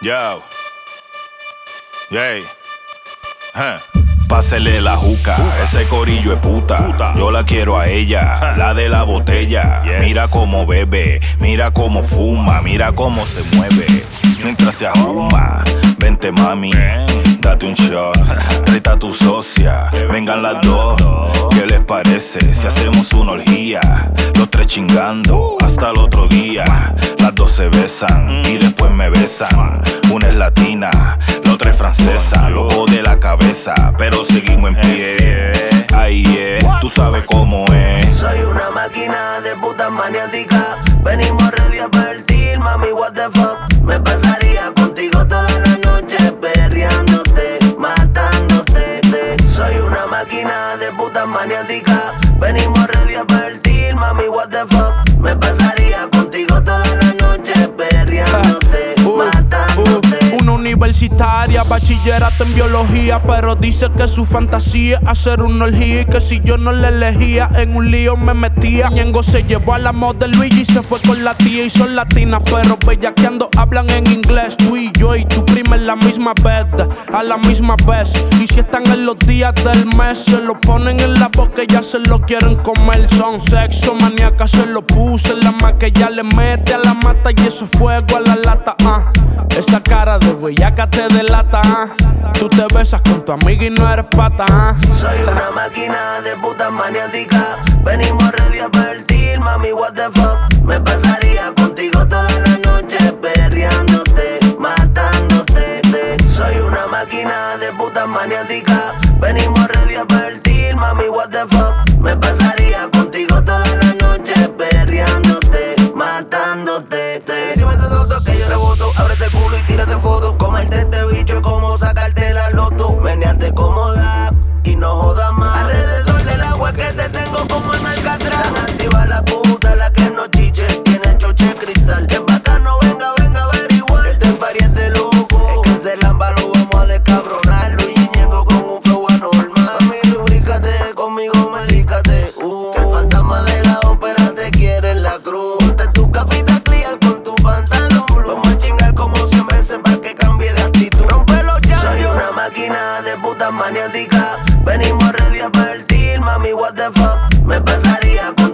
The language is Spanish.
Yo. Yay. Pásele la juca, ese corillo es puta. Yo la quiero a ella, la de la botella. Mira cómo bebe, mira cómo fuma, mira cómo se mueve mientras se ajuma. Vente mami, date un shot, treta a tu socia, vengan las dos. ¿Qué les parece si hacemos una orgía? Los tres chingando hasta el otro día. Las dos se besan y después me besan. Una es latina, la otra es francesa. Loco de la cabeza, pero seguimos en pie. Ahí tú sabes cómo es. Soy una máquina de puta maniática. Venimos ready a partir, mami, what the fuck. Me pasaría contigo toda la noche, perreándote, matándote. Soy una máquina de puta maniática. Venimos ready a partir, mami, what the fuck. Me pasaría contigo toda la noche, perreándote, matándote. Una universitaria, bachillerato en biología, pero dice que su fantasía es hacer una orgía y que si yo no la elegía, en un lío me metía. Ñengo se llevó a la model Luigi y se fue con la tía y son latinas, pero bellaqueando hablan en inglés. Tú y yo y tu prima en la misma bed, a la misma vez. Y si están en los días del mes, se lo ponen en la boca y ya se lo quieren comer. Son sexo maníacas, se lo puse en la más que ya le mete a la mata y eso fuego a la lata. Esa cara de bellaca te delata. Tú te besas con tu amiga y no eres pata. Soy una máquina de puta maniática. Venimos ready a partir, mami, what the fuck. Me pasaría contigo toda la noche, perreándote, matándote. Soy una máquina de puta maniática. Venimos ready a partir, mami, what the fuck. Me pasaría contigo toda la noche, perreándote, matándote. Si me haces otro que yo reboto, ábrete el culo y tírate foto. Comerte este bicho es como sacarte la loto. Meneate cómoda y no jodas más. Alrededor del agua que te tengo como en Alcatraz. Activa la puta, la que no chiche, tiene choche cristal. Que bacano, venga, venga, averiguar. Este pariente loco, es que se lamba, lo vamos a descabronarlo. Y Ñengo con un flow anormal. Mami, ubícate, conmigo medícate. Que el fantasma de la ópera te quiere en la cruz. Ponte tu cafita clear con tu pantalón blue. Vamos a chingar como 100 veces pa' que cambie de actitud. Rompelo ya. Soy una máquina de puta maniática. Venimos ready a partir, mami, what the fuck. Me pasaría con